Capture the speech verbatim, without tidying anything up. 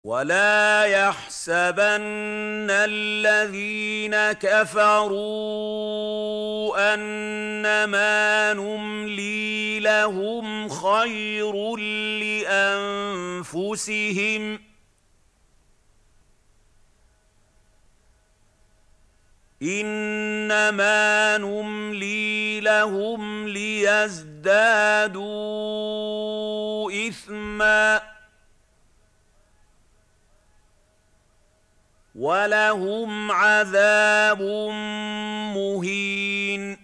ولا يحسبن الذين كفروا أنما نملي لهم خير لأنفسهم إنما نملي لهم ليزدادوا إثمًا وَلَهُمْ عَذَابٌ مُّهِينٌ